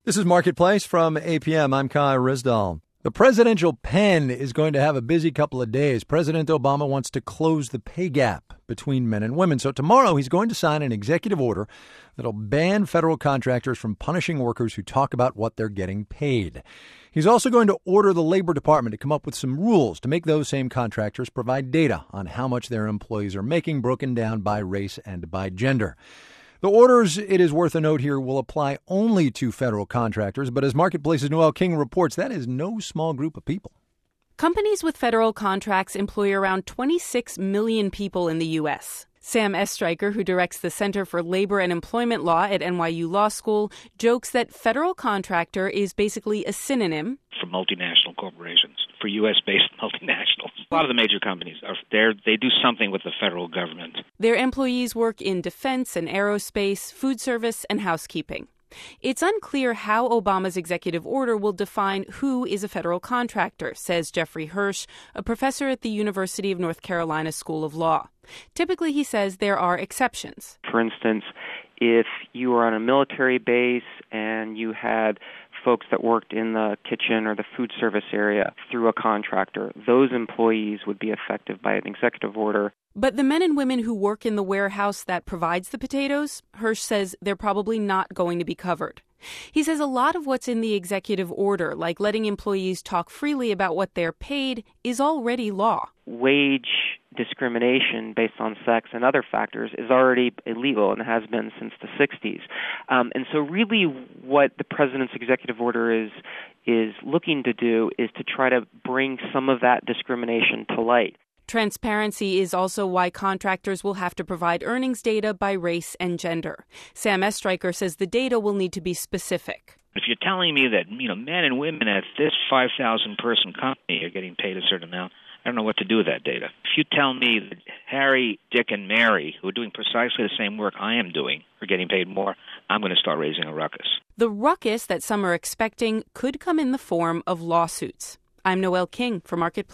This is Marketplace from APM. I'm Kai Ryssdal. The presidential pen is going to have a busy couple of days. President Obama wants to close the pay gap between men and women. So tomorrow he's going to sign an executive order that'll ban federal contractors from punishing workers who talk about what they're getting paid. He's also going to order the Labor Department to come up with some rules to make those same contractors provide data on how much their employees are making, broken down by race and by gender. The orders, it is worth a note here, will apply only to federal contractors. But as Marketplace's Noel King reports, that is no small group of people. Companies with federal contracts employ around 26 million people in the U.S. Sam Estreicher, who directs the Center for Labor and Employment Law at NYU Law School, jokes that federal contractor is basically a synonym for multinational corporations, for U.S.-based multinationals. A lot of the major companies are there. They do something with the federal government. Their employees work in defense and aerospace, food service, and housekeeping. It's unclear how Obama's executive order will define who is a federal contractor, says Jeffrey Hirsch, a professor at the University of North Carolina School of Law. Typically, he says there are exceptions. For instance, if you were on a military base and you had folks that worked in the kitchen or the food service area through a contractor, those employees would be affected by an executive order. But the men and women who work in the warehouse that provides the potatoes, Hirsch says they're probably not going to be covered. He says a lot of what's in the executive order, like letting employees talk freely about what they're paid, is already law. Wage discrimination based on sex and other factors is already illegal and has been since the 60s. And so really what the president's executive order is looking to do is to try to bring some of that discrimination to light. Transparency is also why contractors will have to provide earnings data by race and gender. Sam Estreicher says the data will need to be specific. If you're telling me that, men and women at this 5,000-person company are getting paid a certain amount, I don't know what to do with that data. If you tell me that Harry, Dick, and Mary, who are doing precisely the same work I am doing, are getting paid more, I'm going to start raising a ruckus. The ruckus that some are expecting could come in the form of lawsuits. I'm Noel King for Marketplace.